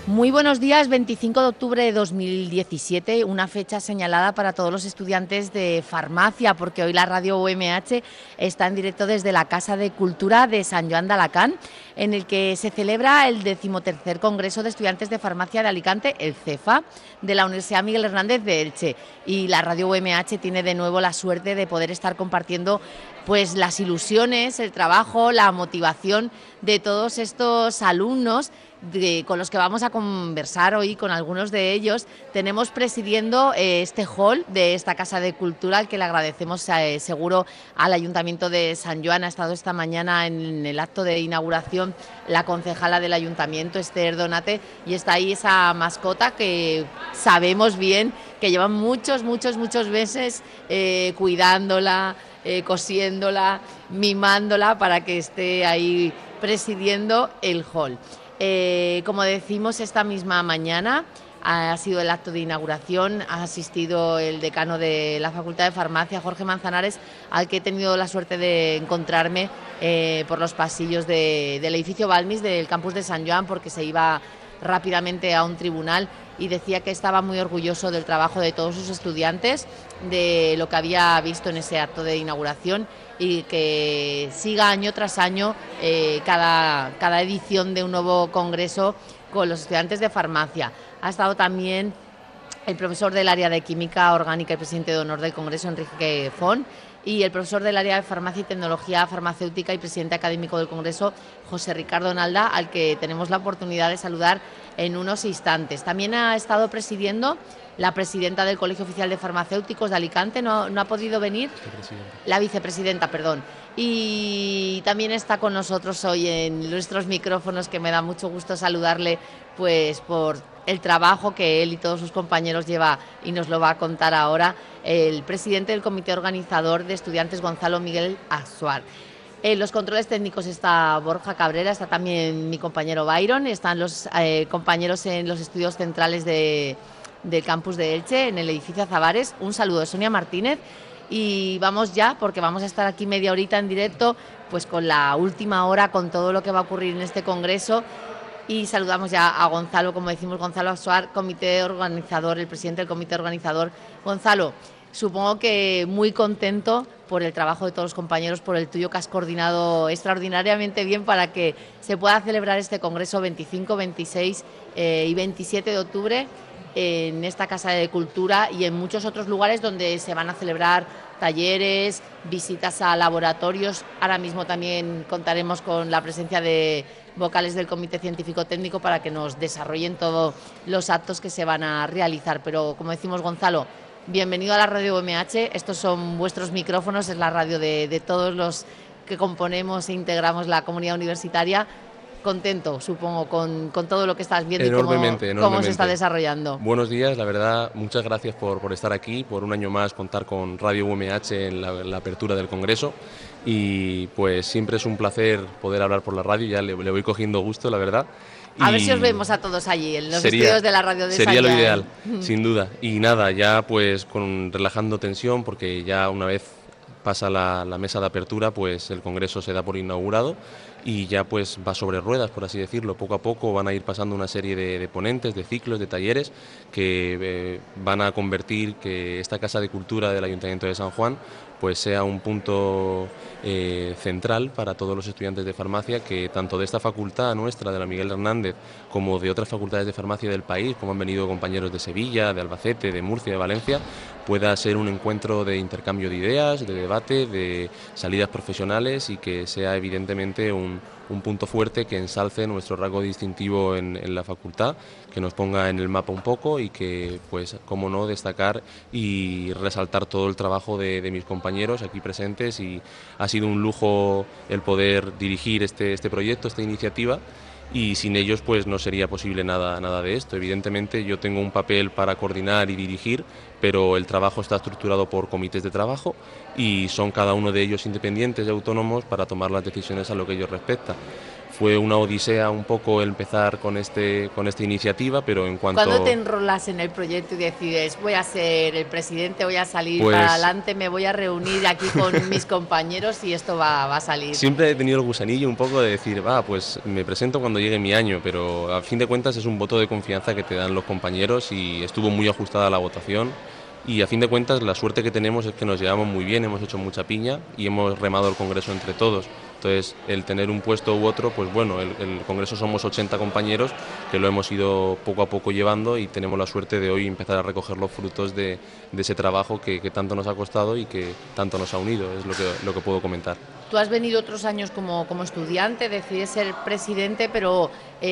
Muy buenos días, 25 de octubre de 2017, una fecha señalada para todos los estudiantes de farmacia, porque hoy la radio UMH está en directo desde la Casa de Cultura de Sant Joan d'Alacant, en el que se celebra el 13º Congreso de Estudiantes de Farmacia de Alicante, el CEFA, de la Universidad Miguel Hernández de Elche. Y la radio UMH tiene de nuevo la suerte de poder estar compartiendo pues las ilusiones, el trabajo, la motivación de todos estos alumnos con los que vamos a conversar hoy, con algunos de ellos. Tenemos presidiendo este hall de esta Casa de Cultura, al que le agradecemos seguro al Ayuntamiento de Sant Joan. Ha estado esta mañana en el acto de inauguración la concejala del Ayuntamiento, Esther Donate, y está ahí esa mascota que sabemos bien que llevan muchos meses cuidándola, cosiéndola, mimándola para que esté ahí presidiendo el hall. Como decimos, esta misma mañana ha sido el acto de inauguración, ha asistido el decano de la Facultad de Farmacia, Jorge Manzanares, al que he tenido la suerte de encontrarme por los pasillos del edificio Balmis del campus de Sant Joan, porque se iba rápidamente a un tribunal, y decía que estaba muy orgulloso del trabajo de todos sus estudiantes, de lo que había visto en ese acto de inauguración, y que siga año tras año cada edición de un nuevo congreso con los estudiantes de farmacia. Ha estado también el profesor del área de Química Orgánica y presidente de honor del Congreso, Enrique Font, y el profesor del área de Farmacia y Tecnología Farmacéutica y presidente académico del Congreso, José Ricardo Nalda, al que tenemos la oportunidad de saludar en unos instantes. También ha estado presidiendo la presidenta del Colegio Oficial de Farmacéuticos de Alicante, no ha podido venir, la vicepresidenta, perdón. Y también está con nosotros hoy en nuestros micrófonos, que me da mucho gusto saludarle, pues por el trabajo que él y todos sus compañeros lleva, y nos lo va a contar ahora, el presidente del comité organizador de estudiantes, Gonzalo Miguel Asuar. En los controles técnicos está Borja Cabrera, está también mi compañero Byron, están los compañeros en los estudios centrales del campus de Elche, en el edificio Azabares. Un saludo de Sonia Martínez, y vamos ya, porque vamos a estar aquí media horita en directo, pues con la última hora, con todo lo que va a ocurrir en este congreso. Y saludamos ya a Gonzalo, como decimos, Gonzalo Asuar, comité organizador, el presidente del comité organizador. Gonzalo, supongo que muy contento por el trabajo de todos los compañeros, por el tuyo, que has coordinado extraordinariamente bien para que se pueda celebrar este congreso 25, 26 y 27 de octubre en esta Casa de Cultura y en muchos otros lugares donde se van a celebrar talleres, visitas a laboratorios. Ahora mismo también contaremos con la presencia de vocales del Comité Científico Técnico para que nos desarrollen todos los actos que se van a realizar. Pero, como decimos, Gonzalo, bienvenido a la radio UMH. Estos son vuestros micrófonos, es la radio de todos los que componemos e integramos la comunidad universitaria. Contento, supongo, con todo lo que estás viendo enormemente, y cómo se está desarrollando. Buenos días, la verdad, muchas gracias por estar aquí, por un año más contar con Radio UMH en la apertura del Congreso, y pues siempre es un placer poder hablar por la radio, ya le voy cogiendo gusto, la verdad. A ver si os vemos a todos allí, en los estudios de la radio de Sant Joan. Sería lo ideal, sin duda. Y nada, ya pues relajando tensión, porque ya una vez pasa la mesa de apertura, pues el Congreso se da por inaugurado y ya pues va sobre ruedas, por así decirlo. Poco a poco van a ir pasando una serie de ponentes, de ciclos, de talleres que van a convertir que esta Casa de Cultura del Ayuntamiento de San Juan pues sea un punto central para todos los estudiantes de farmacia, que tanto de esta facultad nuestra, de la Miguel Hernández, como de otras facultades de farmacia del país, como han venido compañeros de Sevilla, de Albacete, de Murcia, de Valencia, pueda ser un encuentro de intercambio de ideas, de debate, de salidas profesionales, y que sea evidentemente un punto fuerte que ensalce nuestro rasgo distintivo en la facultad, que nos ponga en el mapa un poco, y que, pues, cómo no, destacar y resaltar todo el trabajo de mis compañeros aquí presentes. Y ha sido un lujo el poder dirigir este proyecto, esta iniciativa, y sin ellos pues no sería posible nada de esto. Evidentemente yo tengo un papel para coordinar y dirigir, pero el trabajo está estructurado por comités de trabajo y son cada uno de ellos independientes y autónomos para tomar las decisiones a lo que ellos respecta. Fue una odisea un poco empezar con esta iniciativa, pero en cuanto... ¿Cuándo te enrolas en el proyecto y decides, voy a ser el presidente, voy a salir Pues, para adelante, me voy a reunir aquí con mis compañeros y esto va a salir? siempre he tenido el gusanillo un poco de decir, pues me presento cuando llegue mi año, pero a fin de cuentas es un voto de confianza que te dan los compañeros y estuvo muy ajustada la votación. Y a fin de cuentas la suerte que tenemos es que nos llevamos muy bien, hemos hecho mucha piña y hemos remado el Congreso entre todos. Entonces, el tener un puesto u otro, pues bueno, el Congreso somos 80 compañeros que lo hemos ido poco a poco llevando y tenemos la suerte de hoy empezar a recoger los frutos de ese trabajo que tanto nos ha costado y que tanto nos ha unido, es lo que puedo comentar. Tú has venido otros años como estudiante, decides ser presidente, pero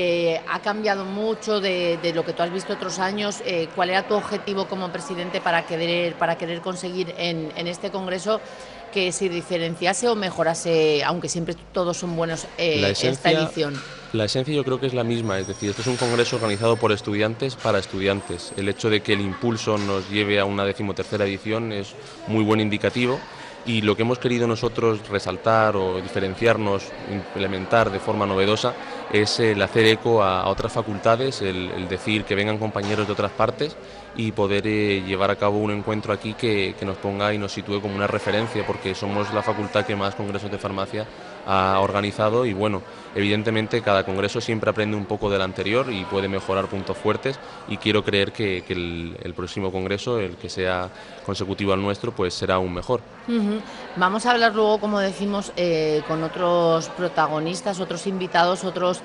ha cambiado mucho de lo que tú has visto otros años. ¿Cuál era tu objetivo como presidente para querer conseguir en este Congreso que se diferenciase o mejorase, aunque siempre todos son buenos, esta edición? La esencia yo creo que es la misma, es decir, esto es un congreso organizado por estudiantes para estudiantes. El hecho de que el impulso nos lleve a una 13ª edición es muy buen indicativo. Y lo que hemos querido nosotros resaltar o diferenciarnos, implementar de forma novedosa, es el hacer eco a otras facultades, el decir que vengan compañeros de otras partes y poder llevar a cabo un encuentro aquí que nos ponga y nos sitúe como una referencia, porque somos la facultad que más congresos de farmacia ha organizado y bueno, evidentemente cada congreso siempre aprende un poco del anterior y puede mejorar puntos fuertes y quiero creer que el próximo congreso, el que sea consecutivo al nuestro, pues será aún mejor. Vamos a hablar luego, como decimos, con otros protagonistas, otros invitados, otros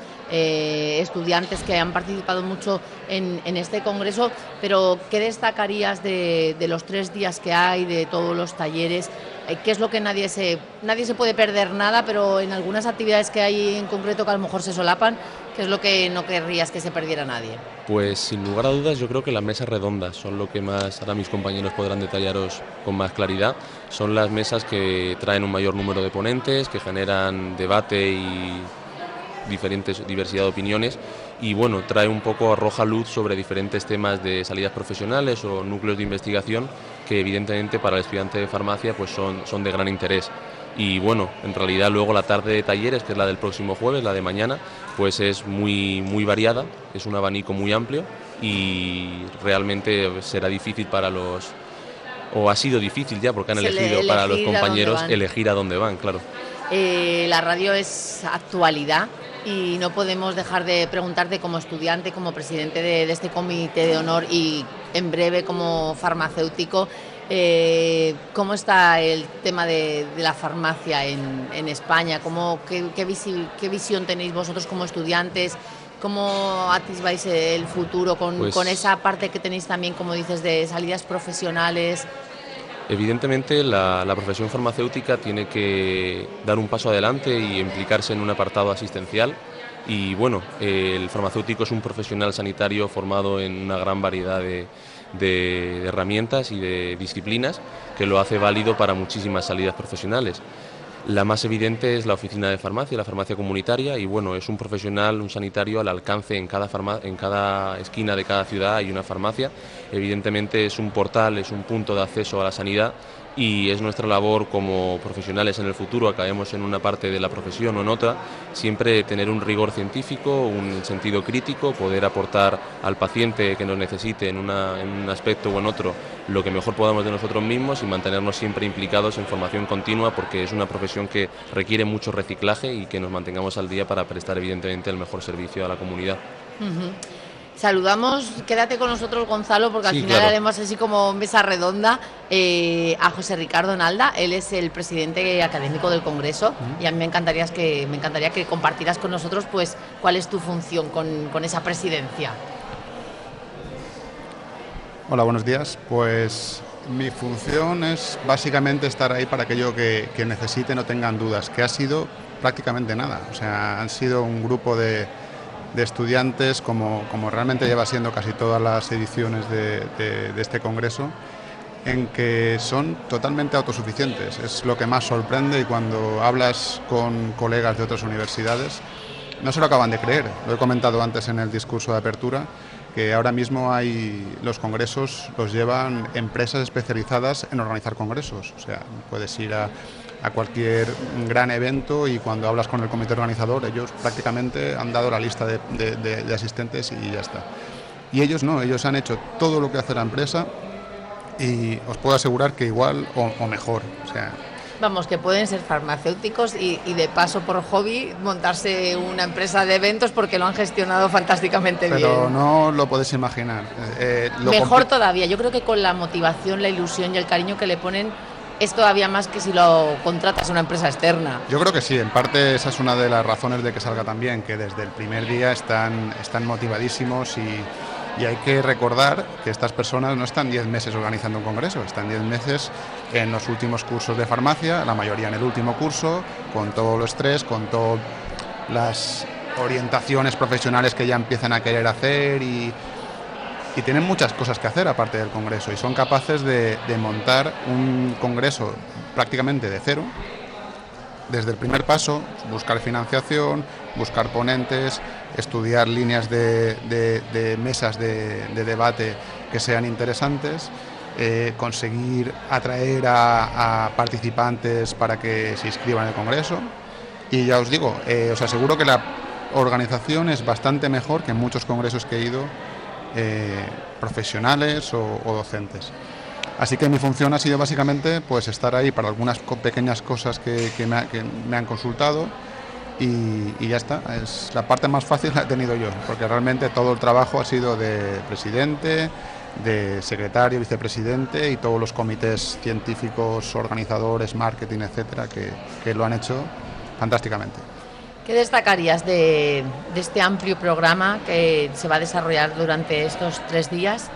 estudiantes que han participado mucho en este congreso, pero ¿qué destacarías de los 3 días que hay, de todos los talleres? ¿Qué es lo que nadie se puede perder nada, pero en algunas actividades que hay en concreto que a lo mejor se solapan, qué es lo que no querrías que se perdiera nadie? Pues sin lugar a dudas yo creo que las mesas redondas son lo que más ahora mis compañeros podrán detallaros con más claridad. Son las mesas que traen un mayor número de ponentes, que generan debate y diversidad de opiniones y bueno, trae un poco, arroja luz sobre diferentes temas de salidas profesionales o núcleos de investigación que evidentemente para el estudiante de farmacia pues son de gran interés. Y bueno, en realidad luego la tarde de talleres, que es la del próximo jueves, la de mañana, pues es muy variada, es un abanico muy amplio y realmente será difícil o ha sido difícil ya porque han elegido para los compañeros elegir a dónde van, claro. La radio es actualidad y no podemos dejar de preguntarte, como estudiante, como presidente de este comité de honor y en breve como farmacéutico, ¿cómo está el tema de la farmacia en España? ¿Qué visión tenéis vosotros como estudiantes? ¿Cómo atisbáis el futuro con esa parte que tenéis también, como dices, de salidas profesionales? Evidentemente la profesión farmacéutica tiene que dar un paso adelante y implicarse en un apartado asistencial y bueno, el farmacéutico es un profesional sanitario formado en una gran variedad de herramientas y de disciplinas que lo hace válido para muchísimas salidas profesionales. La más evidente es la oficina de farmacia, la farmacia comunitaria y bueno, es un profesional, un sanitario al alcance en cada esquina de cada ciudad hay una farmacia. Evidentemente es un portal, es un punto de acceso a la sanidad y es nuestra labor como profesionales en el futuro, acabemos en una parte de la profesión o en otra, siempre tener un rigor científico, un sentido crítico, poder aportar al paciente que nos necesite en un aspecto o en otro lo que mejor podamos de nosotros mismos y mantenernos siempre implicados en formación continua porque es una profesión que requiere mucho reciclaje y que nos mantengamos al día para prestar evidentemente el mejor servicio a la comunidad. Saludamos, quédate con nosotros, Gonzalo, porque al final claro. haremos así como mesa redonda a José Ricardo Nalda. Él es el presidente académico del Congreso y a mí me encantaría que compartieras con nosotros pues cuál es tu función con esa presidencia. Hola, buenos días. Pues mi función es básicamente estar ahí para aquello que necesiten o tengan dudas, que ha sido prácticamente nada. O sea, han sido un grupo de estudiantes, como realmente lleva siendo casi todas las ediciones de este congreso, en que son totalmente autosuficientes. Es lo que más sorprende y cuando hablas con colegas de otras universidades no se lo acaban de creer. Lo he comentado antes en el discurso de apertura, que ahora mismo los congresos los llevan empresas especializadas en organizar congresos. O sea, puedes ir a a cualquier gran evento, y cuando hablas con el comité organizador, ellos prácticamente han dado la lista de asistentes y ya está. Y ellos no, ellos han hecho todo lo que hace la empresa y os puedo asegurar que igual o mejor. O sea, vamos, que pueden ser farmacéuticos y de paso por hobby montarse una empresa de eventos porque lo han gestionado fantásticamente bien. Pero no lo podéis imaginar. Mejor todavía, yo creo que con la motivación, la ilusión y el cariño que le ponen es todavía más que si lo contratas a una empresa externa. Yo creo que sí, en parte esa es una de las razones de que salga tan bien, que desde el primer día están motivadísimos y hay que recordar que estas personas no están 10 meses organizando un congreso, están 10 meses en los últimos cursos de farmacia, la mayoría en el último curso, con todo el estrés, con todas las orientaciones profesionales que ya empiezan a querer hacer y tienen muchas cosas que hacer aparte del congreso, y son capaces de montar un congreso prácticamente de cero, desde el primer paso, buscar financiación, buscar ponentes, estudiar líneas de mesas de debate que sean interesantes, conseguir atraer a participantes para que se inscriban en el congreso. Y ya os digo, os aseguro que la organización es bastante mejor que en muchos congresos que he ido, profesionales o docentes. Así que mi función ha sido básicamente pues estar ahí para algunas pequeñas cosas que me han consultado y ya está. Es la parte más fácil la he tenido yo, porque realmente todo el trabajo ha sido de presidente, de secretario, vicepresidente y todos los comités científicos, organizadores, marketing, etcétera, que lo han hecho fantásticamente. ¿Qué destacarías de este amplio programa que se va a desarrollar durante estos 3 días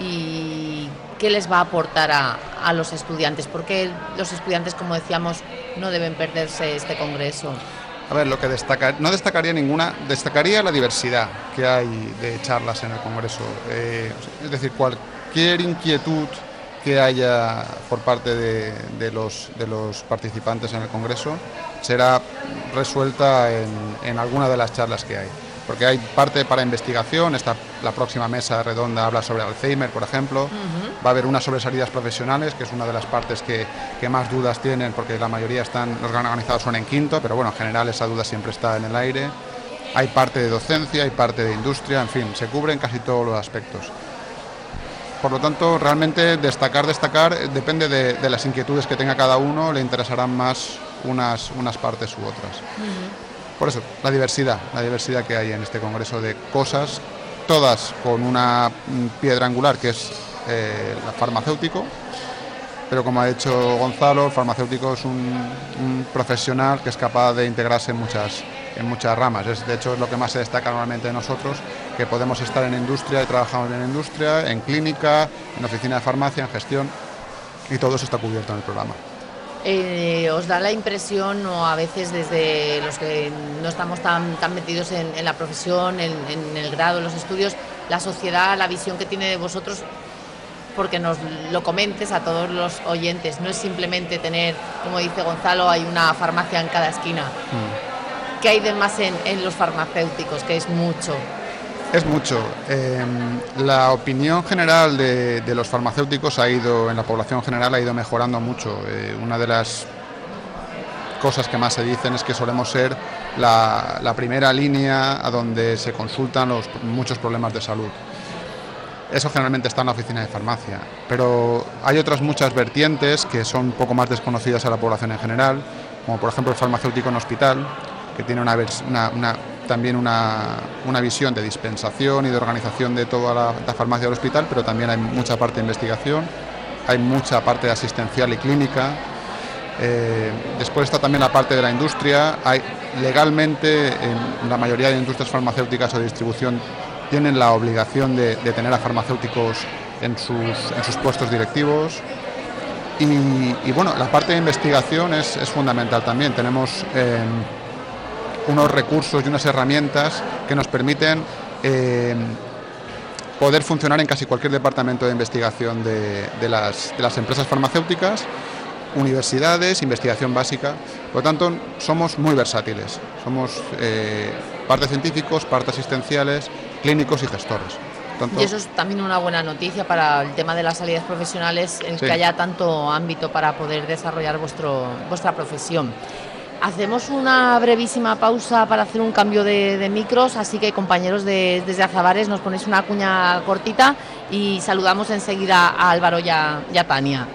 y qué les va a aportar a los estudiantes? Porque los estudiantes, como decíamos, no deben perderse este congreso. A ver, lo que no destacaría ninguna, destacaría la diversidad que hay de charlas en el congreso. Es decir, cualquier inquietud que haya por parte de los participantes en el congreso será resuelta en alguna de las charlas que hay. Porque hay parte para investigación, la próxima mesa redonda habla sobre Alzheimer, por ejemplo. Va a haber una sobre salidas profesionales, que es una de las partes que más dudas tienen, porque la mayoría los organizados son en quinto, pero bueno, en general esa duda siempre está en el aire. Hay parte de docencia, hay parte de industria, en fin, se cubren casi todos los aspectos. Por lo tanto, realmente destacar, depende de las inquietudes que tenga cada uno, le interesarán más unas partes u otras. Por eso, la diversidad que hay en este congreso de cosas, todas con una piedra angular que es el farmacéutico, pero como ha dicho Gonzalo, el farmacéutico es un profesional que es capaz de integrarse en muchas ramas. De hecho, es lo que más se destaca normalmente de nosotros, que podemos estar en industria y trabajamos en industria, en clínica, en oficina de farmacia, en gestión, y todo eso está cubierto en el programa. ¿Os da la impresión, o a veces desde los que no estamos tan metidos en la profesión, en el grado, en los estudios, la sociedad, la visión que tiene de vosotros, porque nos lo comentes a todos los oyentes, no es simplemente tener, como dice Gonzalo, hay una farmacia en cada esquina? ¿Qué hay de más en los farmacéuticos, que es mucho? Es mucho. La opinión general de los farmacéuticos en la población general ha ido mejorando mucho. Una de las cosas que más se dicen es que solemos ser la primera línea a donde se consultan muchos problemas de salud. Eso generalmente está en la oficina de farmacia, pero hay otras muchas vertientes que son un poco más desconocidas a la población en general, como por ejemplo el farmacéutico en hospital, que tiene también una visión de dispensación y de organización de toda la farmacia del hospital, pero también hay mucha parte de investigación, hay mucha parte asistencial y clínica. Después está también la parte de la industria. Legalmente, en la mayoría de industrias farmacéuticas o de distribución tienen la obligación de tener a farmacéuticos en sus puestos directivos. Y bueno, la parte de investigación es fundamental también. Tenemos unos recursos y unas herramientas que nos permiten poder funcionar en casi cualquier departamento de investigación de las empresas farmacéuticas, universidades, investigación básica. Por lo tanto, somos muy versátiles. Somos parte científicos, parte asistenciales, clínicos y gestores. tanto... Y eso es también una buena noticia para el tema de las salidas profesionales, en Sí. que haya tanto ámbito para poder desarrollar vuestra profesión. Hacemos una brevísima pausa para hacer un cambio de micros, así que compañeros desde Azabares nos ponéis una cuña cortita y saludamos enseguida a Álvaro y a Tania.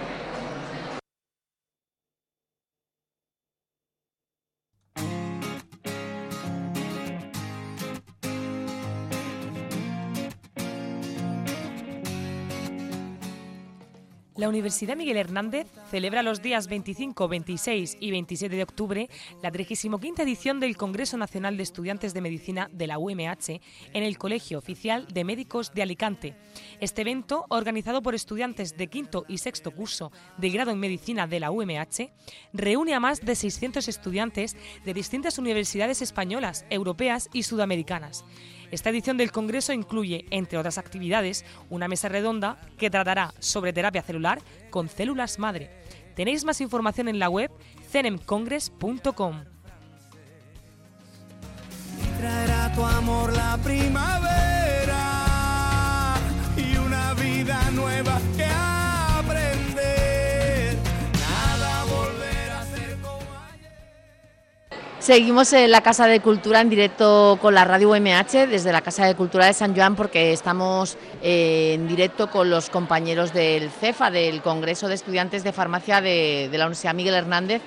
La Universidad Miguel Hernández celebra los días 25, 26 y 27 de octubre la 35ª edición del Congreso Nacional de Estudiantes de Medicina de la UMH en el Colegio Oficial de Médicos de Alicante. Este evento, organizado por estudiantes de quinto y sexto curso de grado en Medicina de la UMH, reúne a más de 600 estudiantes de distintas universidades españolas, europeas y sudamericanas. Esta edición del Congreso incluye, entre otras actividades, una mesa redonda que tratará sobre terapia celular con células madre. Tenéis más información en la web cenemcongress.com. Traerá tu amor la primavera y una vida nueva que aprender. Nada volverá a ser como ayer. Seguimos en la Casa de Cultura en directo con la radio UMH desde la Casa de Cultura de San Joan, porque estamos en directo con los compañeros del CEFA, del Congreso de Estudiantes de Farmacia de la Universidad Miguel Hernández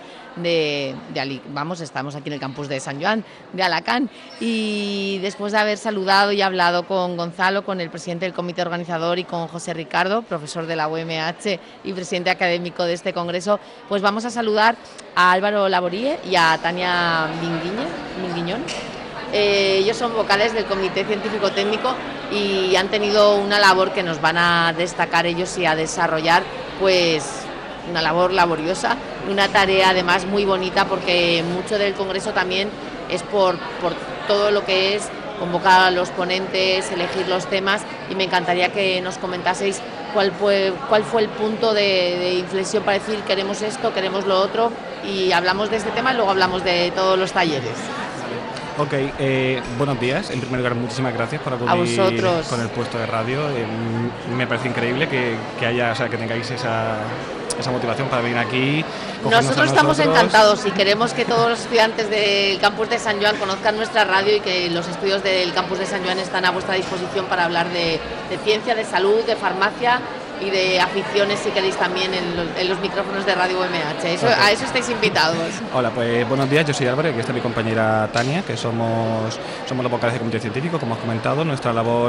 estamos aquí en el campus de San Joan, de Alacant, y después de haber saludado y hablado con Gonzalo, con el presidente del comité organizador, y con José Ricardo, profesor de la UMH y presidente académico de este congreso, pues vamos a saludar a Álvaro Laborie y a Tania Minguiñón. Ellos son vocales del comité científico-técnico y han tenido una labor que nos van a destacar ellos y a desarrollar, pues una labor laboriosa, una tarea además muy bonita, porque mucho del congreso también es por todo lo que es convocar a los ponentes, elegir los temas, y me encantaría que nos comentaseis cuál fue el punto de inflexión para decir queremos esto, queremos lo otro, y hablamos de este tema y luego hablamos de todos los talleres. Ok, buenos días. En primer lugar, muchísimas gracias por acudir A vosotros. con el puesto de radio. Me parece increíble que tengáis esa motivación para venir aquí. Nosotros estamos encantados y queremos que todos los estudiantes del campus de San Joan conozcan nuestra radio, y que los estudios del campus de San Joan están a vuestra disposición para hablar de ciencia, de salud, de farmacia y de aficiones, si queréis, también en los micrófonos de Radio UMH. Okay. A eso estáis invitados. Hola, pues buenos días, yo soy Álvaro y aquí está mi compañera Tania, que somos los vocales del comité científico, como has comentado. Nuestra labor,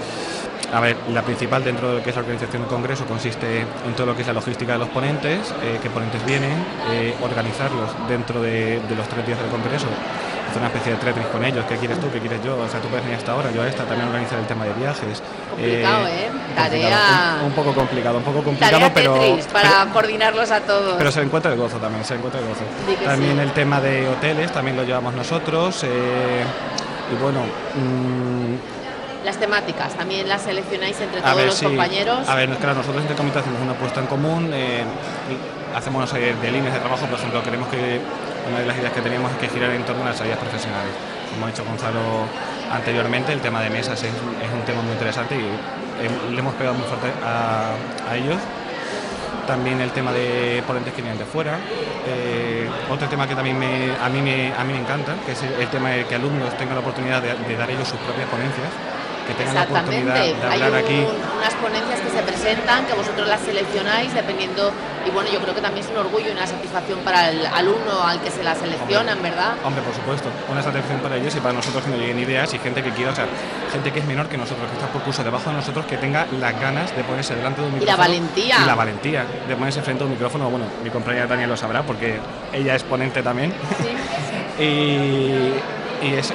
la principal dentro de lo que es la organización del congreso consiste en todo lo que es la logística de los ponentes, qué ponentes vienen, organizarlos dentro de los 3 días del congreso, hacer una especie de Tetris con ellos. ¿Qué quieres tú? ¿Qué quieres yo? O sea, tú puedes venir hasta ahora, yo a esta. También organizar el tema de viajes. Complicado, Tarea... Un poco complicado, tarea pero... Tetris para coordinarlos a todos. Pero se encuentra el gozo también, También sí. El tema de hoteles también lo llevamos nosotros. Y bueno... Las temáticas también las seleccionáis entre todos los compañeros. Claro, nosotros entre comité hacemos una apuesta en común, hacemos una serie de líneas de trabajo. Por ejemplo, queremos que una de las ideas que teníamos es que girar en torno a las salidas profesionales. Como ha dicho Gonzalo anteriormente, el tema de mesas es un tema muy interesante y le hemos pegado muy fuerte a ellos. También el tema de ponentes que vienen de fuera. Otro tema que también a mí me encanta, que es el tema de que alumnos tengan la oportunidad de dar ellos sus propias ponencias, que tengan la oportunidad de hablar aquí. Unas ponencias que se presentan, que vosotros las seleccionáis dependiendo, y bueno, yo creo que también es un orgullo y una satisfacción para el alumno al que se la seleccionan, ¿verdad? Hombre, por supuesto, una satisfacción para ellos y para nosotros que nos lleguen ideas, y gente que quiera, gente que es menor que nosotros, que está por curso debajo de nosotros, que tenga las ganas de ponerse delante de un micrófono. Y la valentía de ponerse frente a un micrófono. Bueno, mi compañera Tania lo sabrá porque ella es ponente también. Sí. Y es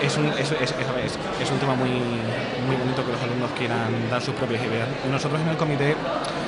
un tema muy bonito que los alumnos quieran dar sus propias ideas. Nosotros en el comité,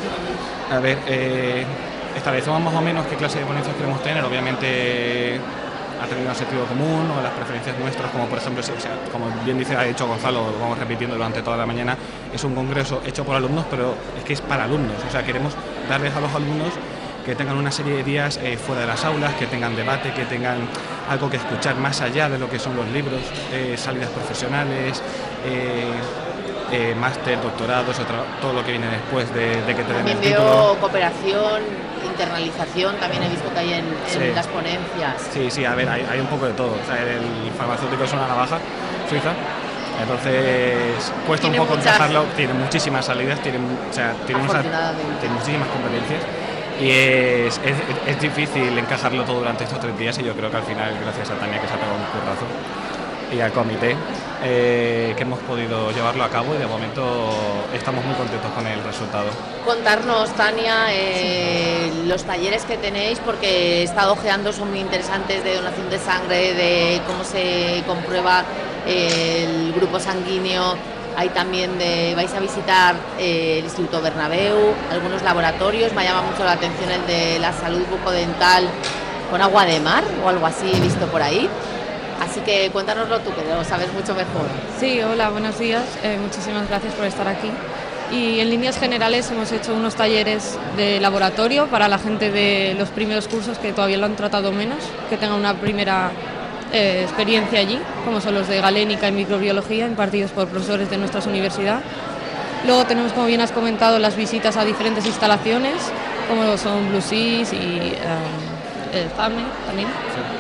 establecemos más o menos qué clase de ponencias queremos tener. Obviamente ha tenido un sentido común o las preferencias nuestras, como por ejemplo, como bien dice, ha hecho Gonzalo, lo vamos repitiendo durante toda la mañana, es un congreso hecho por alumnos, pero es que es para alumnos. O sea, queremos darles a los alumnos que tengan una serie de días fuera de las aulas, que tengan debate, que tengan algo que escuchar más allá de lo que son los libros, salidas profesionales, máster, doctorados, todo lo que viene después de que te den También el título. veo cooperación, internalización, también he visto que hay en Sí. las ponencias. Sí, a ver, hay un poco de todo. O sea, el farmacéutico es una navaja suiza, entonces cuesta Tiene un poco muchas- encajarlo. Tiene muchísimas salidas, tiene Afortunadamente. muchísimas competencias y es difícil encajarlo todo durante estos 3 días, y yo creo que al final, gracias a Tania, que se ha pegado un currazo, y al comité, que hemos podido llevarlo a cabo, y de momento estamos muy contentos con el resultado. Contarnos, Tania, los talleres que tenéis, porque he estado ojeando, son muy interesantes, de donación de sangre, de cómo se comprueba el grupo sanguíneo. Hay también vais a visitar el Instituto Bernabéu, algunos laboratorios. Me llama mucho la atención el de la salud bucodental con agua de mar o algo así, he visto por ahí. Así que cuéntanoslo tú, que lo sabes mucho mejor. Sí, hola, buenos días. Muchísimas gracias por estar aquí. Y en líneas generales hemos hecho unos talleres de laboratorio para la gente de los primeros cursos que todavía lo han tratado menos, que tengan una primera experiencia allí, como son los de galénica y microbiología, impartidos por profesores de nuestra universidad. Luego tenemos, como bien has comentado, las visitas a diferentes instalaciones, como son Blue Seas y el FAME también.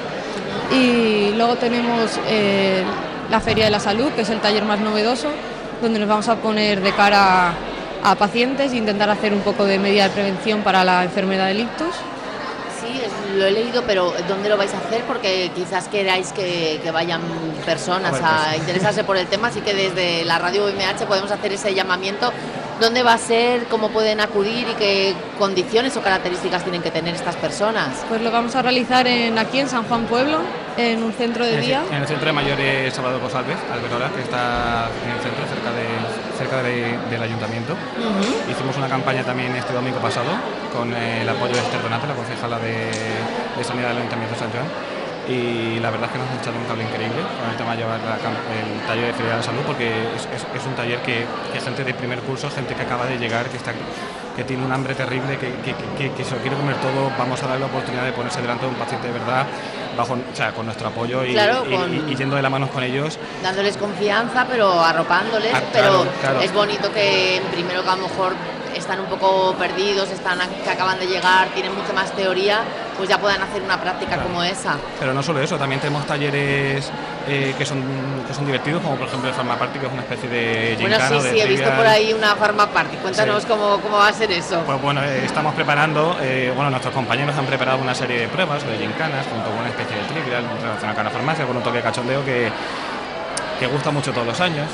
Y luego tenemos la Feria de la Salud, que es el taller más novedoso, donde nos vamos a poner de cara a pacientes e intentar hacer un poco de medida de prevención para la enfermedad del ictus. Sí, lo he leído, pero ¿dónde lo vais a hacer? Porque quizás queráis que vayan personas a interesarse por el tema, así que desde la radio UMH podemos hacer ese llamamiento. ¿Dónde va a ser? ¿Cómo pueden acudir? ¿Y qué condiciones o características tienen que tener estas personas? Pues lo vamos a realizar aquí en San Juan Pueblo, en un centro de día. En el centro de mayores Salvador Cosalves, Alberola, que está en el centro, cerca del ayuntamiento. Hicimos una campaña también este domingo pasado con el apoyo de Esther Donato, la concejala de Sanidad del Ayuntamiento de San Juan. Y la verdad es que nos hemos echado un cable increíble con el tema de llevar el taller de Feria de la Salud, porque es un taller que gente de primer curso, gente que acaba de llegar, que tiene un hambre terrible, que se lo quiere comer todo. Vamos a darle la oportunidad de ponerse delante de un paciente de verdad, con nuestro apoyo y yendo de la mano con ellos. Dándoles confianza, pero arropándoles. Claro. Es bonito que primero, que a lo mejor están un poco perdidos, que acaban de llegar, tienen mucha más teoría, pues ya puedan hacer una práctica como esa. Pero no solo eso, también tenemos talleres que son divertidos, como por ejemplo el Pharma Party, que es una especie de gincana. Bueno, sí, he visto por ahí una Pharma Party. Cuéntanos cómo va a ser eso. Pues bueno, estamos preparando, nuestros compañeros han preparado una serie de pruebas de gincanas, junto con una especie de trivial relacionada con la farmacia, con un toque de cachondeo que gusta mucho todos los años.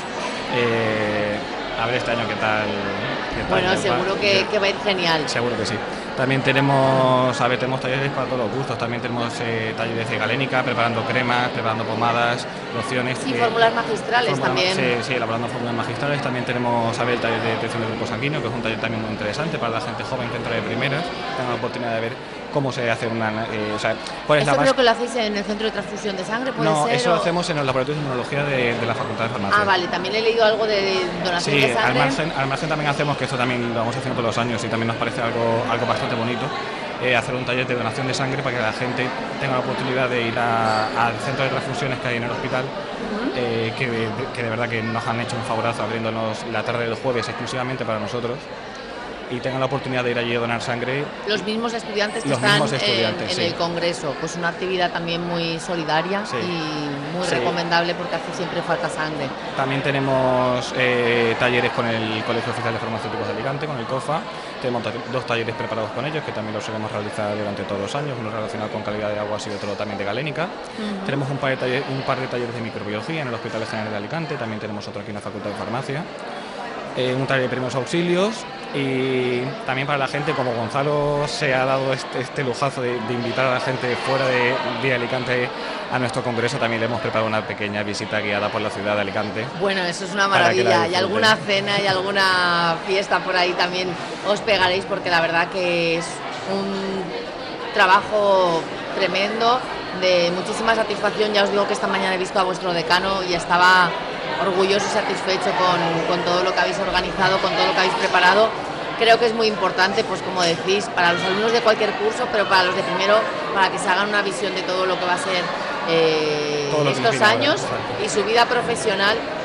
A ver este año qué tal. Bueno, seguro que va a ir genial. Seguro que sí. También tenemos talleres para todos los gustos. También tenemos talleres de galénica, preparando cremas, preparando pomadas, lociones. Sí, fórmulas magistrales también. Sí, elaborando fórmulas magistrales. También tenemos el taller de detección del grupo sanguíneo, que es un taller también muy interesante para la gente joven que entra de primeras. Tengan la oportunidad de ver cómo se hace una... Eso creo que lo hacéis en el Centro de Transfusión de Sangre, ¿puede ser? No, eso lo hacemos en los laboratorios de inmunología de la Facultad de Farmacia. Ah, vale, también he leído algo de donación de sangre. Sí, al margen también hacemos, que esto también lo vamos haciendo todos los años y también nos parece algo bastante bonito, hacer un taller de donación de sangre para que la gente tenga la oportunidad de ir al centro de transfusiones que hay en el hospital, que de verdad que nos han hecho un favorazo abriéndonos la tarde del jueves exclusivamente para nosotros, y tengan la oportunidad de ir allí a donar sangre. Los mismos estudiantes que están en el Congreso, pues una actividad también muy solidaria y muy recomendable, porque hace siempre falta sangre. También tenemos talleres con el Colegio Oficial de Farmacéuticos de Alicante, con el COFA. Tenemos 2 talleres preparados con ellos, que también los solemos realizar durante todos los años, uno relacionado con calidad de aguas y otro también de galénica. Tenemos un par de talleres de microbiología en el Hospital General de Alicante, también tenemos otro aquí en la Facultad de Farmacia. Un taller de primeros auxilios, y también para la gente, como Gonzalo se ha dado este lujazo de invitar a la gente fuera de Alicante a nuestro congreso, también le hemos preparado una pequeña visita guiada por la ciudad de Alicante. Bueno, eso es una maravilla, y alguna cena y alguna fiesta por ahí también os pegaréis, porque la verdad que es un trabajo tremendo, de muchísima satisfacción. Ya os digo que esta mañana he visto a vuestro decano y estaba orgulloso y satisfecho con todo lo que habéis organizado, con todo lo que habéis preparado. Creo que es muy importante, pues como decís, para los alumnos de cualquier curso, pero para los de primero, para que se hagan una visión de todo lo que va a ser estos años y su vida profesional,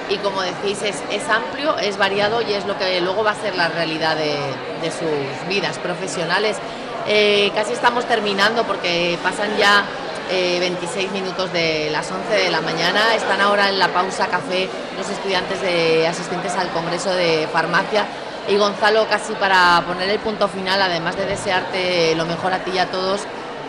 y como decís es amplio, es variado y es lo que luego va a ser la realidad de sus vidas profesionales. Casi estamos terminando porque pasan ya 26 minutos de las 11 de la mañana. Están ahora en la pausa café los estudiantes asistentes al Congreso de Farmacia. Y Gonzalo, casi para poner el punto final, además de desearte lo mejor a ti y a todos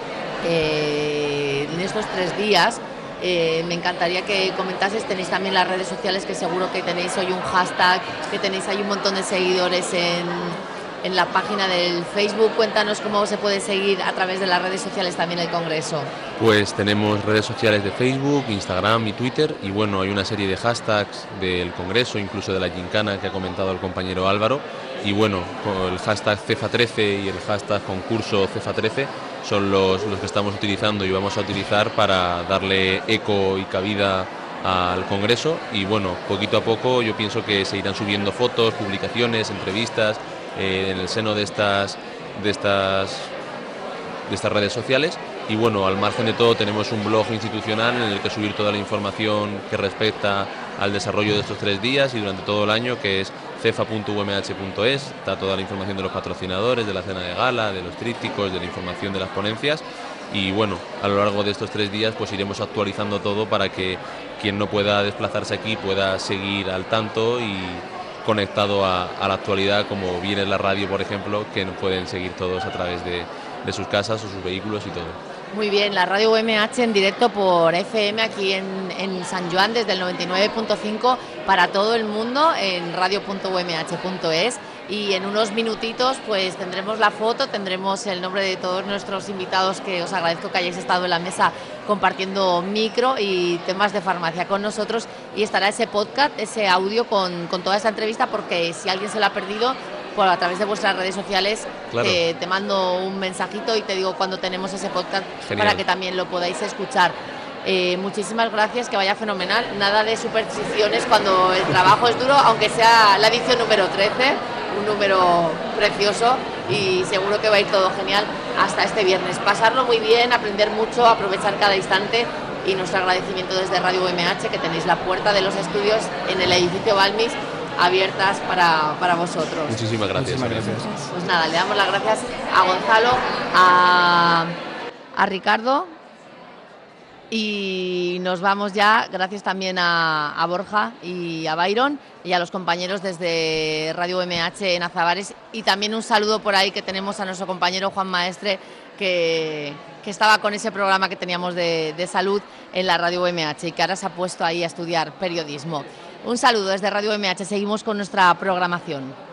en estos 3 días, me encantaría que comentases, tenéis también las redes sociales, que seguro que tenéis hoy un hashtag, que tenéis ahí un montón de seguidores en la página del Facebook. Cuéntanos cómo se puede seguir a través de las redes sociales también el Congreso. Pues tenemos redes sociales de Facebook, Instagram y Twitter, y bueno, hay una serie de hashtags del Congreso, incluso de la gincana que ha comentado el compañero Álvaro, y bueno, con el hashtag CEFA13 y el hashtag concurso CEFA13 son los que estamos utilizando y vamos a utilizar para darle eco y cabida al Congreso, y bueno, poquito a poco yo pienso que se irán subiendo fotos, publicaciones, entrevistas en el seno de estas redes sociales. Y bueno, al margen de todo tenemos un blog institucional en el que subir toda la información que respecta al desarrollo de estos 3 días y durante todo el año, que es cefa.umh.es. Está toda la información de los patrocinadores, de la cena de gala, de los trípticos, de la información de las ponencias. Y bueno, a lo largo de estos 3 días pues iremos actualizando todo para que quien no pueda desplazarse aquí pueda seguir al tanto y conectado a la actualidad, como viene la radio, por ejemplo, que nos pueden seguir todos a través de sus casas o sus vehículos y todo. Muy bien, la radio UMH en directo por FM aquí en San Joan desde el 99.5 para todo el mundo en radio.umh.es, y en unos minutitos pues tendremos la foto, tendremos el nombre de todos nuestros invitados, que os agradezco que hayáis estado en la mesa compartiendo micro y temas de farmacia con nosotros, y estará ese podcast, ese audio con toda esta entrevista, porque si alguien se lo ha perdido, a través de vuestras redes sociales, claro, te mando un mensajito y te digo cuando tenemos ese podcast. Genial. Para que también lo podáis escuchar. Muchísimas gracias, que vaya fenomenal. Nada de supersticiones cuando el trabajo es duro, aunque sea la edición número 13, un número precioso, y seguro que va a ir todo genial hasta este viernes. Pasarlo muy bien, aprender mucho, aprovechar cada instante, y nuestro agradecimiento desde Radio UMH, que tenéis la puerta de los estudios en el edificio Balmis abiertas para vosotros. Muchísimas gracias. Pues nada, le damos las gracias a Gonzalo, a Ricardo, y nos vamos ya. Gracias también a Borja y a Byron y a los compañeros desde Radio UMH en Azabares, y también un saludo por ahí que tenemos a nuestro compañero Juan Maestre, que estaba con ese programa que teníamos de salud en la Radio UMH y que ahora se ha puesto ahí a estudiar periodismo. Un saludo desde Radio UMH, seguimos con nuestra programación.